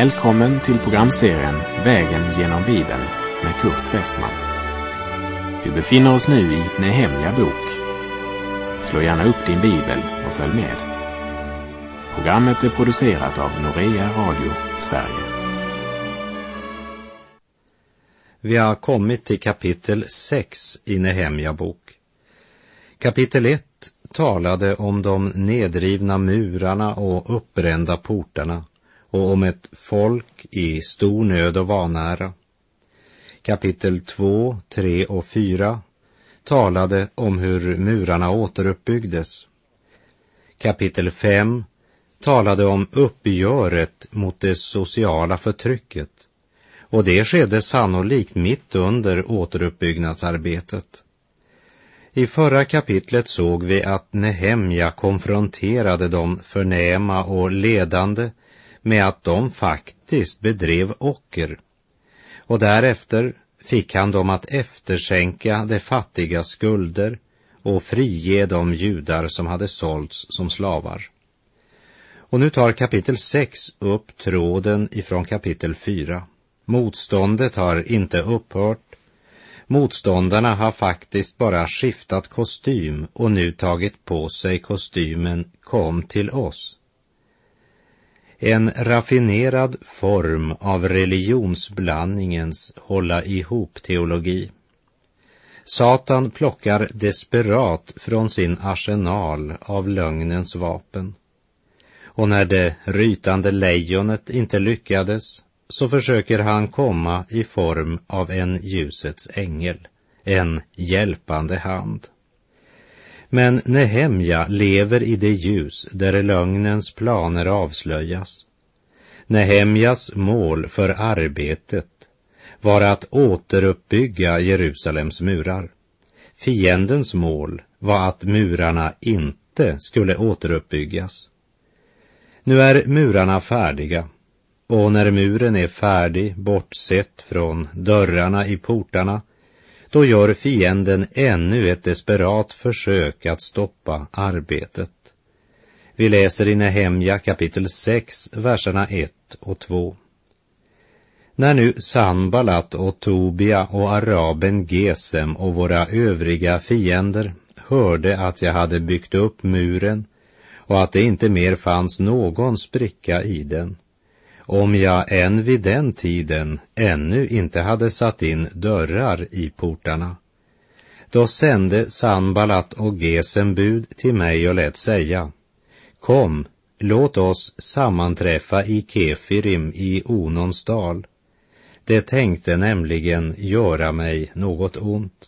Välkommen till programserien Vägen genom Bibeln med Kurt Westman. Vi befinner oss nu i Nehemja bok. Slå gärna upp din bibel och följ med. Programmet är producerat av Norea Radio Sverige. Vi har kommit till kapitel 6 i Nehemja bok. Kapitel 1 talade om de nedrivna murarna och uppbrända portarna och om ett folk i stor nöd och vanära. Kapitel 2, 3 och 4 talade om hur murarna återuppbyggdes. Kapitel 5 talade om uppgöret mot det sociala förtrycket, och det skedde sannolikt mitt under återuppbyggnadsarbetet. I förra kapitlet såg vi att Nehemja konfronterade de förnäma och ledande med att de faktiskt bedrev ocker. Och därefter fick han dem att efterskänka de fattiga skulder och frige de judar som hade sålts som slavar. Och nu tar kapitel 6 upp tråden ifrån kapitel 4. Motståndet har inte upphört. Motståndarna har faktiskt bara skiftat kostym och nu tagit på sig kostymen "Kom till oss". En raffinerad form av religionsblandningens hålla ihop-teologi. Satan plockar desperat från sin arsenal av lögnens vapen. Och när det rytande lejonet inte lyckades, så försöker han komma i form av en ljusets ängel, en hjälpande hand. Men Nehemja lever i det ljus där lögnens planer avslöjas. Nehemjas mål för arbetet var att återuppbygga Jerusalems murar. Fiendens mål var att murarna inte skulle återuppbyggas. Nu är murarna färdiga, och när muren är färdig, bortsett från dörrarna i portarna, då gör fienden ännu ett desperat försök att stoppa arbetet. Vi läser i Nehemja kapitel 6, verserna 1 och 2. När nu Sanballat och Tobia och araben Gesem och våra övriga fiender hörde att jag hade byggt upp muren och att det inte mer fanns någon spricka i den, om jag än vid den tiden ännu inte hade satt in dörrar i portarna, då sände Sanballat och Gesem bud till mig och lät säga: Kom, låt oss sammanträffa i Kefirim i Onons dal. Det tänkte nämligen göra mig något ont.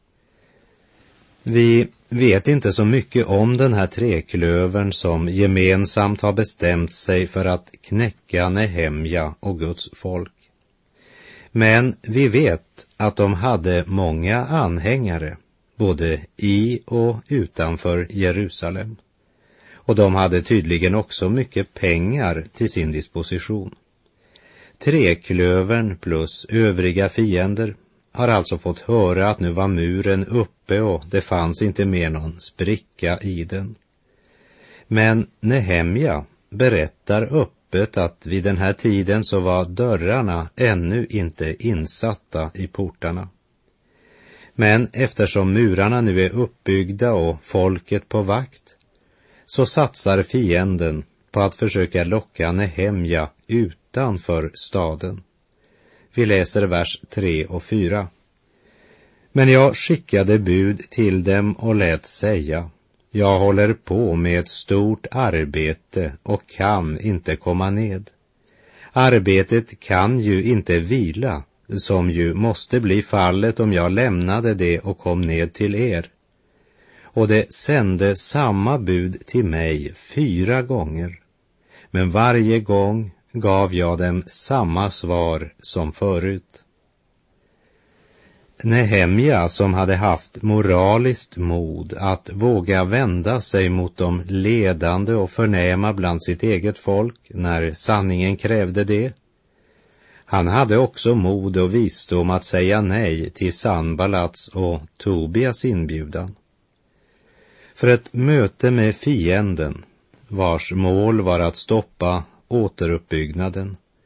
Vi vet inte så mycket om den här treklövern som gemensamt har bestämt sig för att knäcka Nehemja och Guds folk. Men vi vet att de hade många anhängare, både i och utanför Jerusalem. Och de hade tydligen också mycket pengar till sin disposition. Treklövern plus övriga fiender har alltså fått höra att nu var muren uppe och det fanns inte mer någon spricka i den. Men Nehemja berättar öppet att vid den här tiden så var dörrarna ännu inte insatta i portarna. Men eftersom murarna nu är uppbyggda och folket på vakt, så satsar fienden på att försöka locka Nehemja utanför staden. Vi läser vers 3 och 4. Men jag skickade bud till dem och lät säga: Jag håller på med ett stort arbete och kan inte komma ned. Arbetet kan ju inte vila, som ju måste bli fallet om jag lämnade det och kom ned till er. Och det sände samma bud till mig 4 gånger, men varje gång gav jag dem samma svar som förut. Nehemja, som hade haft moraliskt mod att våga vända sig mot de ledande och förnäma bland sitt eget folk när sanningen krävde det, han hade också mod och visdom att säga nej till Sanballats och Tobias inbjudan. För ett möte med fienden, vars mål var att stoppa återuppbyggnaden,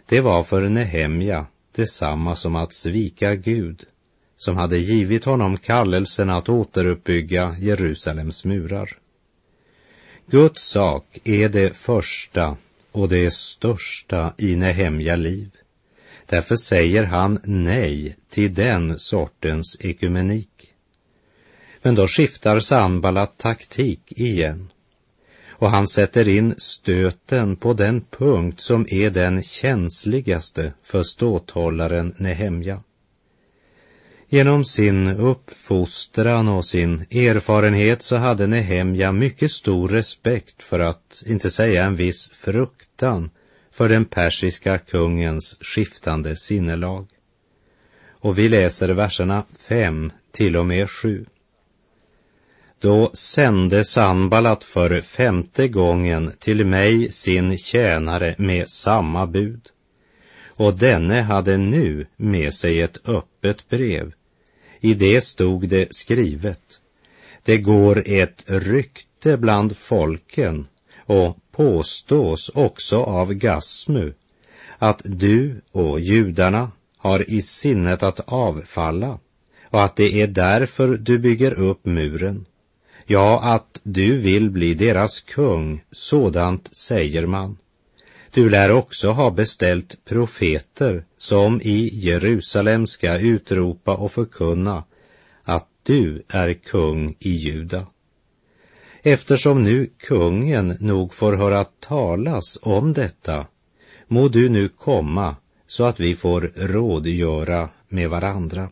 Det var för Nehemja detsamma som att svika Gud, som hade givit honom kallelsen att återuppbygga Jerusalems murar. Guds sak är det första och det största i Nehemja liv. Därför säger han nej till den sortens ekumenik. Men då skiftar Sanballat taktik igen. Och han sätter in stöten på den punkt som är den känsligaste för ståthållaren Nehemja. Genom sin uppfostran och sin erfarenhet så hade Nehemja mycket stor respekt, för att inte säga en viss fruktan, för den persiska kungens skiftande sinnelag. Och vi läser verserna 5 till och med 7. Då sände Sanballat för 5:e gången till mig sin tjänare med samma bud. Och denne hade nu med sig ett öppet brev. I det stod det skrivet: det går ett rykte bland folken, och påstås också av Gasmu, att du och judarna har i sinnet att avfalla, och att det är därför du bygger upp muren. Ja, att du vill bli deras kung, sådant säger man. Du lär också ha beställt profeter som i Jerusalem ska utropa och förkunna att du är kung i Juda. Eftersom nu kungen nog får höra talas om detta, må du nu komma så att vi får rådgöra med varandra.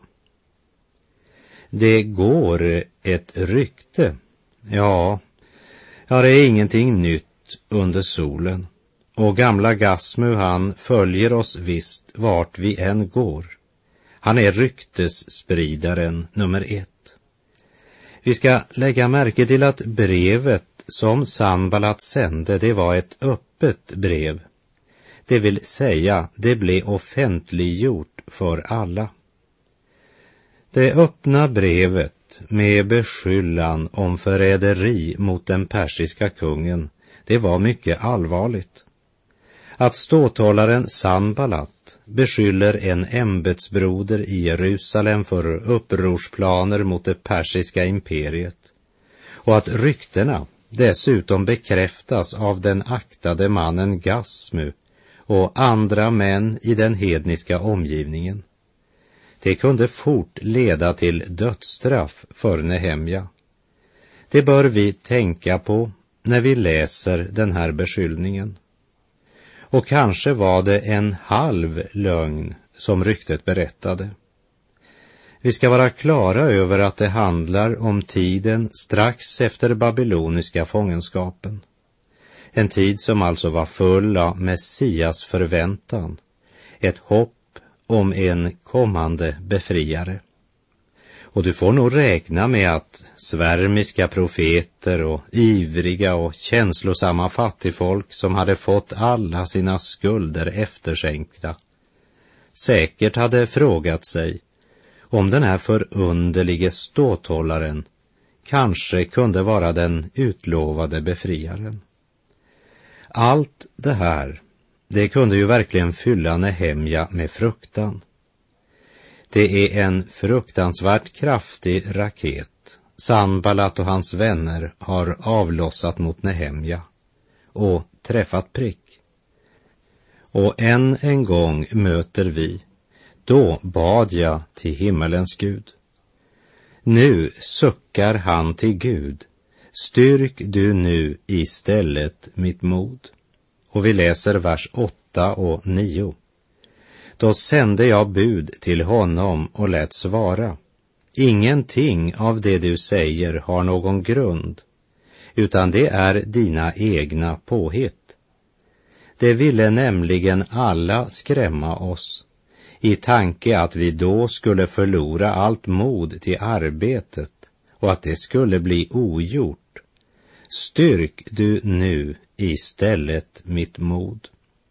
Det går ett rykte. Ja, det är ingenting nytt under solen. Och gamla Gasmu, han följer oss visst vart vi än går. Han är ryktesspridaren nummer 1. Vi ska lägga märke till att brevet som Sanballat sände, det var ett öppet brev. Det vill säga, det blev offentliggjort för alla. Det öppna brevet med beskyllan om förräderi mot den persiska kungen, det var mycket allvarligt. Att ståthållaren Sanballat beskyller en ämbetsbroder i Jerusalem för upprorsplaner mot det persiska imperiet, och att ryktena dessutom bekräftas av den aktade mannen Gasmu och andra män i den hedniska omgivningen. Det kunde fort leda till dödsstraff för Nehemja. Det bör vi tänka på när vi läser den här beskyllningen. Och kanske var det en halv lögn som ryktet berättade. Vi ska vara klara över att det handlar om tiden strax efter babyloniska fångenskapen. En tid som alltså var full av Messias förväntan, ett hopp om en kommande befriare. Och du får nog räkna med att svärmiska profeter och ivriga och känslosamma fattigfolk som hade fått alla sina skulder efterskänkta säkert hade frågat sig om den här förunderlige ståthållaren kanske kunde vara den utlovade befriaren. Allt det här, det kunde ju verkligen fylla Nehemja med fruktan. Det är en fruktansvärt kraftig raket Sanballat och hans vänner har avlossat mot Nehemja och träffat prick. Och än en gång möter vi: då bad jag till himmelens Gud. Nu suckar han till Gud: styrk du nu istället mitt mod. Och vi läser vers 8 och 9. Då sände jag bud till honom och lät svara: ingenting av det du säger har någon grund, utan det är dina egna påhitt. Det ville nämligen alla skrämma oss, i tanke att vi då skulle förlora allt mod till arbetet och att det skulle bli ogjort. Styrk du nu istället mitt mod.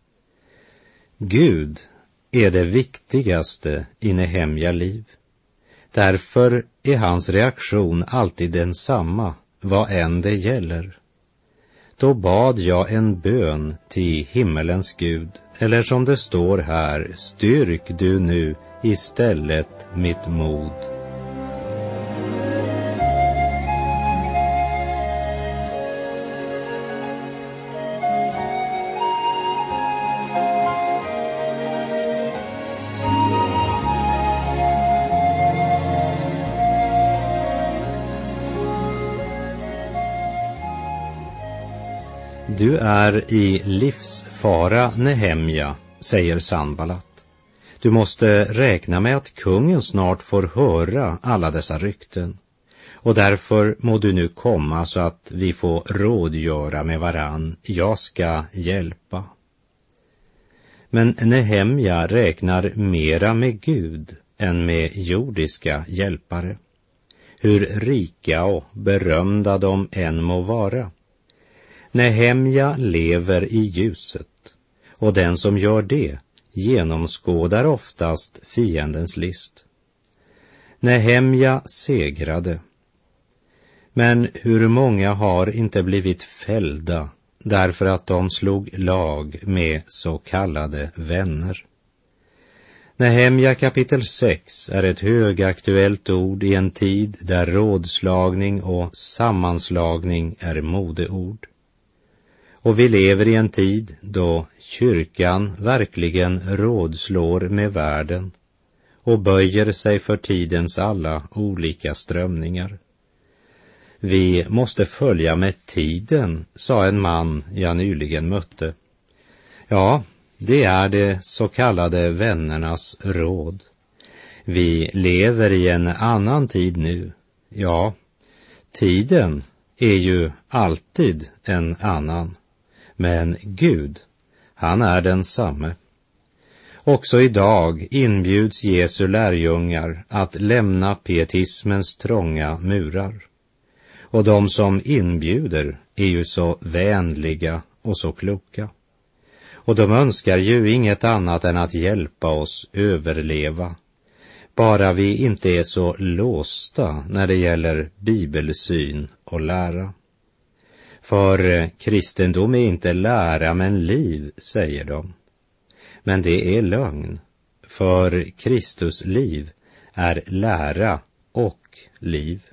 Gud är det viktigaste i Nehemja liv. Därför är hans reaktion alltid densamma, vad än det gäller. Då bad jag en bön till himmelens Gud, eller som det står här, styrk du nu istället mitt mod. Du är i livsfara, Nehemja, säger Sanballat. Du måste räkna med att kungen snart får höra alla dessa rykten. Och därför må du nu komma så att vi får rådgöra med varann. Jag ska hjälpa. Men Nehemja räknar mera med Gud än med jordiska hjälpare. Hur rika och berömda de än må vara. Nehemja lever i ljuset, och den som gör det genomskådar oftast fiendens list. Nehemja segrade, men hur många har inte blivit fällda därför att de slog lag med så kallade vänner? Nehemja kapitel 6 är ett högaktuellt ord i en tid där rådslagning och sammanslagning är modeord. Och vi lever i en tid då kyrkan verkligen rådslår med världen och böjer sig för tidens alla olika strömningar. Vi måste följa med tiden, sa en man jag nyligen mötte. Ja, det är det så kallade vännernas råd. Vi lever i en annan tid nu. Ja, tiden är ju alltid en annan. Men Gud, han är densamme. Också idag inbjuds Jesu lärjungar att lämna pietismens trånga murar. Och de som inbjuder är ju så vänliga och så kloka. Och de önskar ju inget annat än att hjälpa oss överleva. Bara vi inte är så låsta när det gäller bibelsyn och lära. För kristendom är inte lära men liv, säger de. Men det är lögn, för Kristus liv är lära och liv.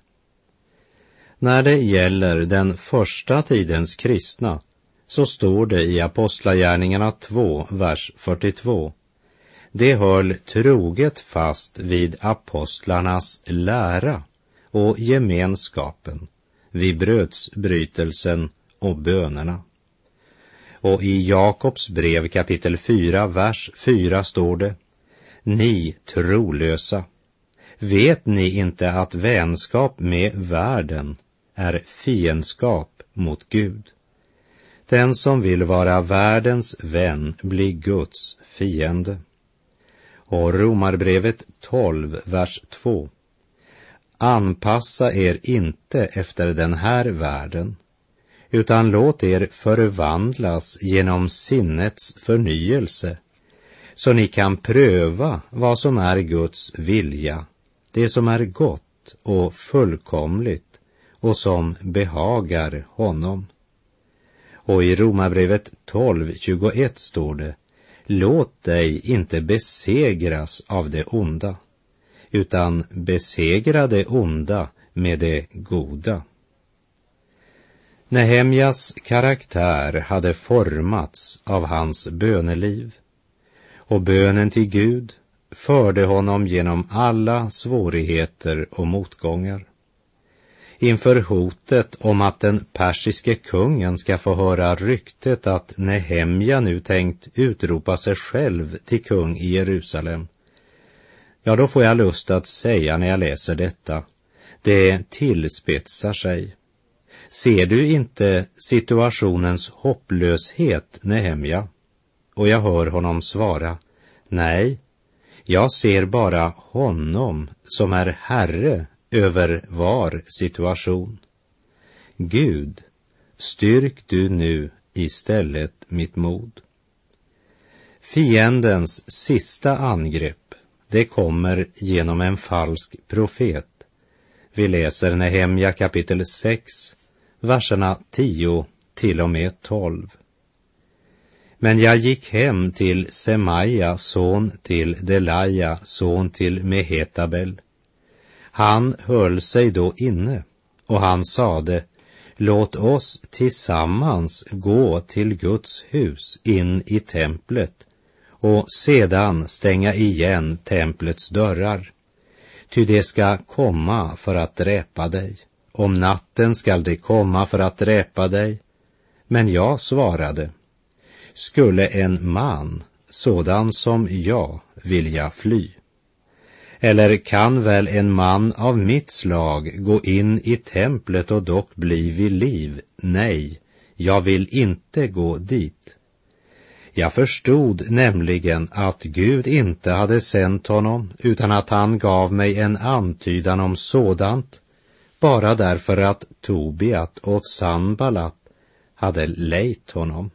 När det gäller den första tidens kristna så står det i Apostlagärningarna 2, vers 42. Det höll troget fast vid apostlarnas lära och gemenskapen, vid brödsbrytelsen och bönerna. Och i Jakobs brev kapitel 4, vers 4 står det: Ni trolösa, vet ni inte att vänskap med världen är fiendskap mot Gud? Den som vill vara världens vän blir Guds fiende. Och Romarbrevet 12, vers 2. Anpassa er inte efter den här världen, utan låt er förvandlas genom sinnets förnyelse, så ni kan pröva vad som är Guds vilja, det som är gott och fullkomligt och som behagar honom. Och i Romarbrevet 12:21 står det: Låt dig inte besegras av det onda, utan besegra det onda med det goda. Nehemjas karaktär hade formats av hans böneliv, och bönen till Gud förde honom genom alla svårigheter och motgångar. Inför hotet om att den persiske kungen ska få höra ryktet att Nehemja nu tänkt utropa sig själv till kung i Jerusalem, ja, då får jag lust att säga när jag läser detta: det tillspetsar sig. Ser du inte situationens hopplöshet, Nehemja? Och jag hör honom svara: nej, jag ser bara honom som är herre över var situation. Gud, styrk du nu istället mitt mod. Fiendens sista angrepp, det kommer genom en falsk profet. Vi läser Nehemja kapitel 6, verserna 10 till och med 12. Men jag gick hem till Semaja, son till Delaja, son till Mehetabel. Han höll sig då inne, och han sade: låt oss tillsammans gå till Guds hus in i templet och sedan stänga igen templets dörrar. Ty det ska komma för att dräpa dig. Om natten skall det komma för att dräpa dig. Men jag svarade: skulle en man, sådan som jag, vilja fly? Eller kan väl en man av mitt slag gå in i templet och dock bli vid liv? Nej, jag vill inte gå dit. Jag förstod nämligen att Gud inte hade sänt honom, utan att han gav mig en antydan om sådant, bara därför att Tobiat och Sanballat hade lejt honom.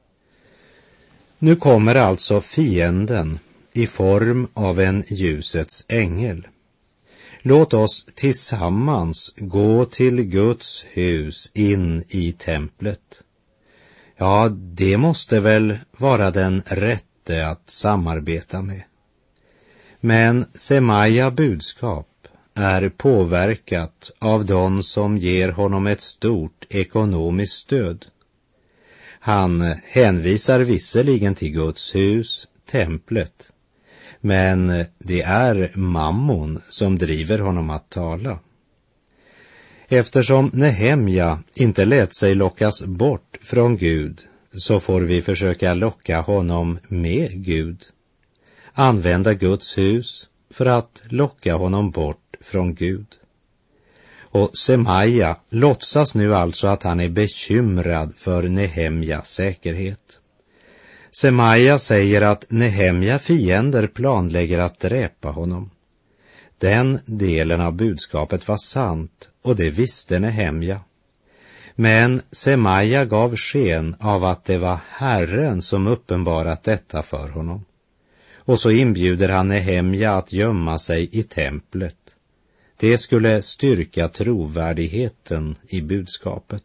Nu kommer alltså fienden i form av en ljusets ängel. Låt oss tillsammans gå till Guds hus in i templet. Ja, det måste väl vara den rätte att samarbeta med. Men Semaja budskap är påverkat av de som ger honom ett stort ekonomiskt stöd. Han hänvisar visserligen till Guds hus, templet, men det är mammon som driver honom att tala. Eftersom Nehemja inte lät sig lockas bort från Gud, så får vi försöka locka honom med Gud. Använda Guds hus för att locka honom bort från Gud. Och Semaja låtsas nu alltså att han är bekymrad för Nehemjas säkerhet. Semaja säger att Nehemja fiender planlägger att dräpa honom. Den delen av budskapet var sant, och det visste Nehemja. Men Semaja gav sken av att det var Herren som uppenbarat detta för honom. Och så inbjuder han Nehemja att gömma sig i templet. Det skulle styrka trovärdigheten i budskapet.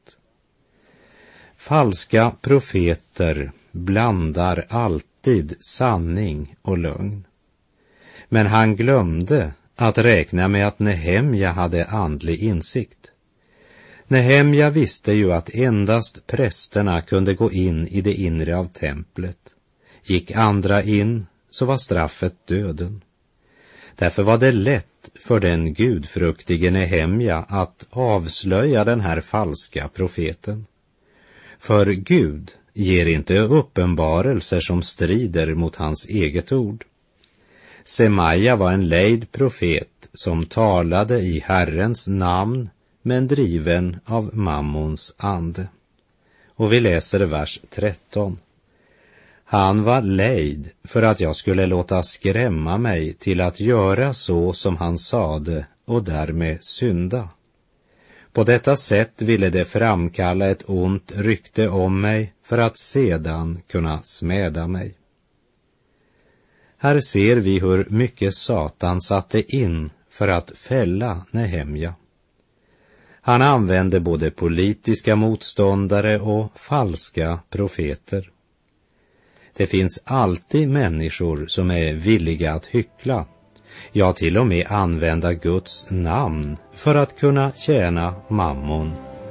Falska profeter blandar alltid sanning och lögn. Men han glömde att räkna med att Nehemja hade andlig insikt. Nehemja visste ju att endast prästerna kunde gå in i det inre av templet. Gick andra in, så var straffet döden. Därför var det lätt för den gudfruktige Nehemja att avslöja den här falska profeten. För Gud ger inte uppenbarelser som strider mot hans eget ord. Semaja var en lejd profet som talade i Herrens namn, men driven av mammons ande. Och vi läser vers 13. Han var lejd för att jag skulle låta skrämma mig till att göra så som han sade och därmed synda. På detta sätt ville det framkalla ett ont rykte om mig för att sedan kunna smäda mig. Här ser vi hur mycket Satan satte in för att fälla Nehemja. Han använde både politiska motståndare och falska profeter. Det finns alltid människor som är villiga att hyckla, ja till och med använda Guds namn för att kunna tjäna mammon.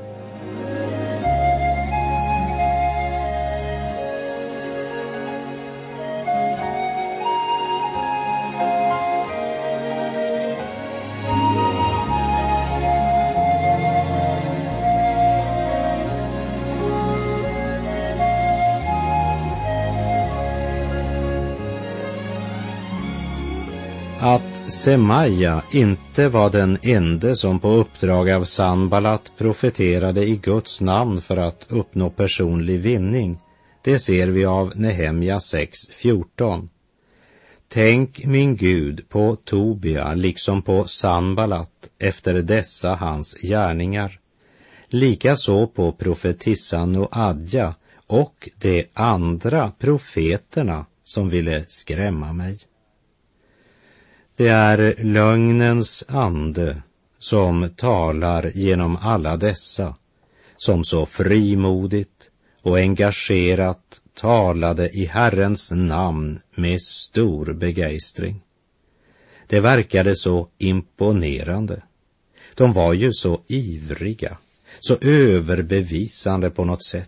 Att Semaja inte var den ende som på uppdrag av Sanballat profeterade i Guds namn för att uppnå personlig vinning, det ser vi av Nehemja 6:14. Tänk min Gud på Tobia liksom på Sanballat efter dessa hans gärningar, likaså på profetissan och Adja och de andra profeterna som ville skrämma mig. Det är lögnens ande som talar genom alla dessa, som så frimodigt och engagerat talade i Herrens namn med stor begeistring. Det verkade så imponerande. De var ju så ivriga, så överbevisande på något sätt.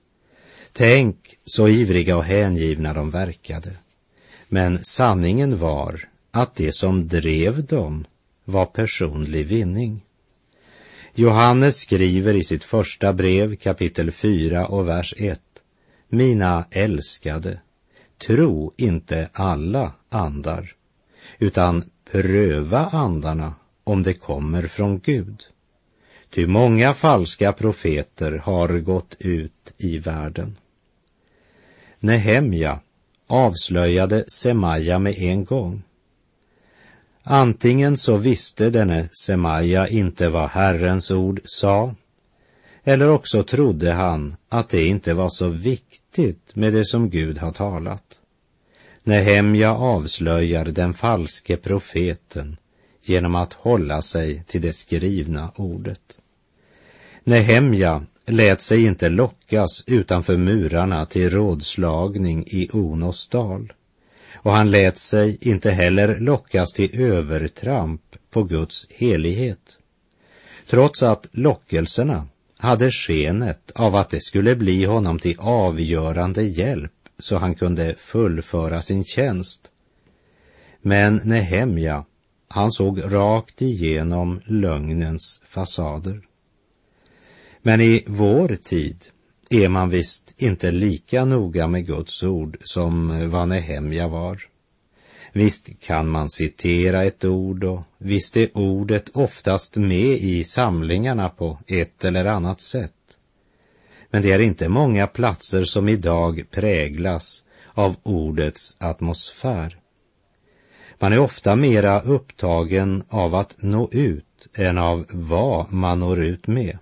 Tänk så ivriga och hängivna de verkade. Men sanningen var att det som drev dem var personlig vinning. Johannes skriver i sitt första brev, kapitel 4 och vers 1: Mina älskade, tro inte alla andar, utan pröva andarna om det kommer från Gud. Ty många falska profeter har gått ut i världen. Nehemja avslöjade Semaja med en gång. Antingen så visste denne Semaja inte vad Herrens ord sa, eller också trodde han att det inte var så viktigt med det som Gud har talat. Nehemja avslöjar den falske profeten genom att hålla sig till det skrivna ordet. Nehemja lät sig inte lockas utanför murarna till rådslagning i Onos dal, och han lät sig inte heller lockas till övertramp på Guds helighet. Trots att lockelserna hade skenet av att det skulle bli honom till avgörande hjälp så han kunde fullföra sin tjänst. Men Nehemja, han såg rakt igenom lögnens fasader. Men i vår tid är man visst inte lika noga med Guds ord som vad Nehemja var. Visst kan man citera ett ord, och visst är ordet oftast med i samlingarna på ett eller annat sätt. Men det är inte många platser som idag präglas av ordets atmosfär. Man är ofta mera upptagen av att nå ut än av vad man når ut med.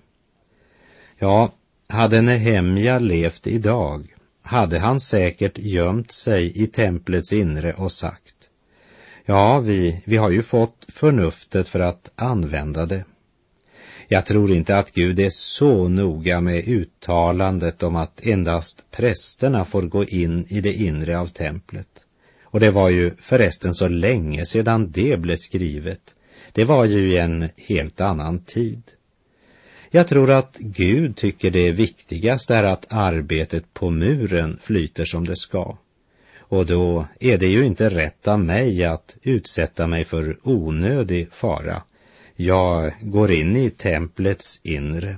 Ja, hade Nehemja levt idag hade han säkert gömt sig i templets inre och sagt: ja, vi har ju fått förnuftet för att använda det. Jag tror inte att Gud är så noga med uttalandet om att endast prästerna får gå in i det inre av templet. Och det var ju förresten så länge sedan det blev skrivet. Det var ju i en helt annan tid. Jag tror att Gud tycker det viktigaste är att arbetet på muren flyter som det ska. Och då är det ju inte rätt av mig att utsätta mig för onödig fara. Jag går in i templets inre.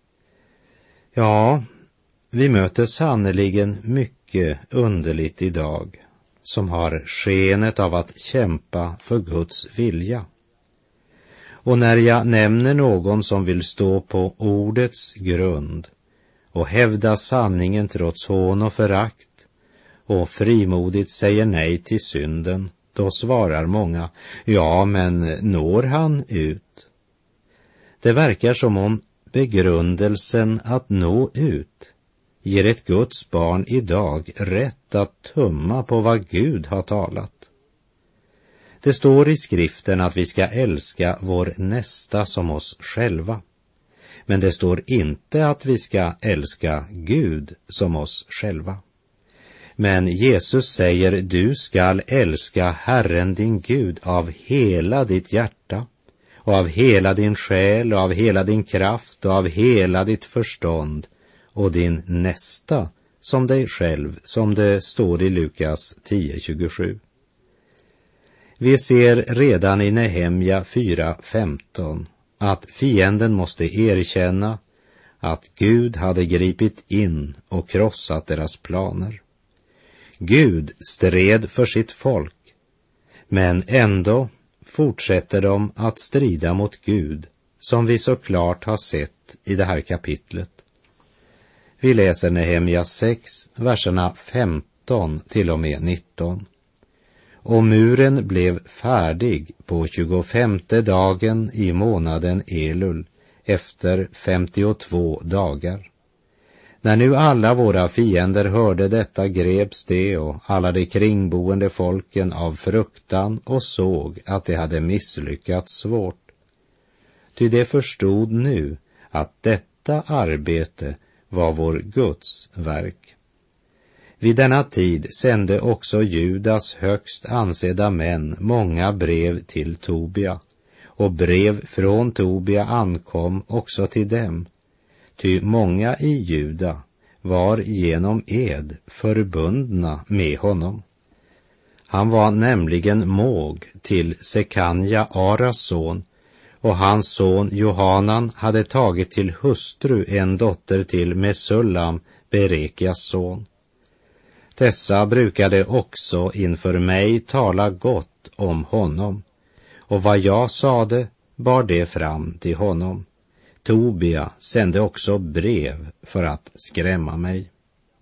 Ja, vi möter sannoliken mycket underligt idag som har skenet av att kämpa för Guds vilja. Och när jag nämner någon som vill stå på ordets grund och hävda sanningen trots hån och förakt och frimodigt säger nej till synden, då svarar många: ja, men når han ut? Det verkar som om begrundelsen att nå ut ger ett Guds barn idag rätt att tumma på vad Gud har talat. Det står i skriften att vi ska älska vår nästa som oss själva. Men det står inte att vi ska älska Gud som oss själva. Men Jesus säger: du skall älska Herren din Gud av hela ditt hjärta och av hela din själ och av hela din kraft och av hela ditt förstånd, och din nästa som dig själv, som det står i Lukas 10:27. Vi ser redan i Nehemja 4:15 att fienden måste erkänna att Gud hade gripit in och krossat deras planer. Gud stred för sitt folk, men ändå fortsätter de att strida mot Gud, som vi så klart har sett i det här kapitlet. Vi läser Nehemja 6, verserna 15 till och med 19. Och muren blev färdig på 25:e dagen i månaden Elul, efter 52 dagar. När nu alla våra fiender hörde detta greps de och alla de kringboende folken av fruktan och såg att det hade misslyckats svårt. Ty det förstod nu att detta detta arbete var vår Guds verk. Vid denna tid sände också Judas högst ansedda män många brev till Tobia, och brev från Tobia ankom också till dem, ty många i Juda var genom ed förbundna med honom. Han var nämligen måg till Sekanja, Aras son, och hans son Johanan hade tagit till hustru en dotter till Mesullam, Berekias son. Dessa brukade också inför mig tala gott om honom, och vad jag sade bar det fram till honom. Tobia sände också brev för att skrämma mig.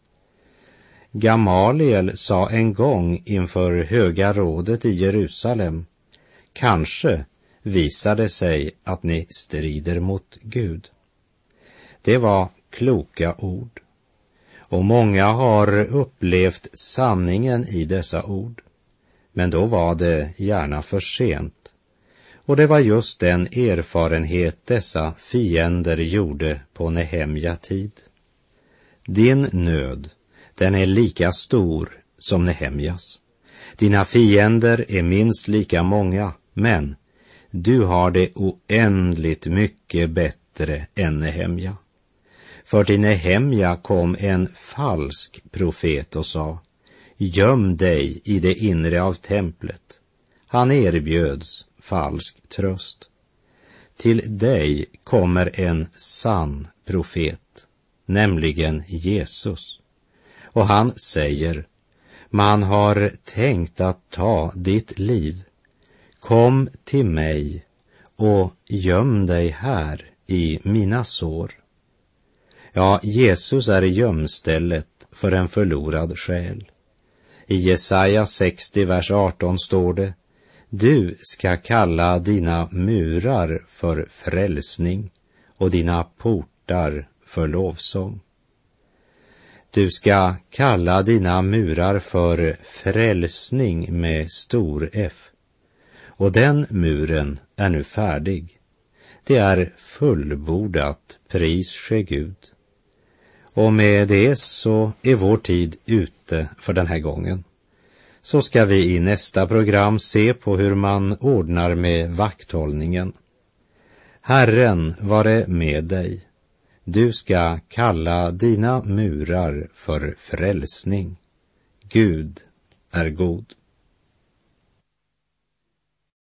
Gamaliel sa en gång inför höga rådet i Jerusalem: kanske visar det sig att ni strider mot Gud. Det var kloka ord, och många har upplevt sanningen i dessa ord, men då var det gärna för sent. Och det var just den erfarenhet dessa fiender gjorde på Nehemja tid. Din nöd, den är lika stor som Nehemjas. Dina fiender är minst lika många, men du har det oändligt mycket bättre än Nehemja. För till Nehemja kom en falsk profet och sa: göm dig i det inre av templet. Han erbjöds falsk tröst. Till dig kommer en sann profet, nämligen Jesus. Och han säger: man har tänkt att ta ditt liv. Kom till mig och göm dig här i mina sår. Ja, Jesus är gömstället för en förlorad själ. I Jesaja 60, vers 18 står det: du ska kalla dina murar för frälsning och dina portar för lovsång. Du ska kalla dina murar för frälsning med stor F. Och den muren är nu färdig. Det är fullbordat, pris ske Gud. Och med det så är vår tid ute för den här gången. Så ska vi i nästa program se på hur man ordnar med vakthållningen. Herren vare med dig. Du ska kalla dina murar för frälsning. Gud är god.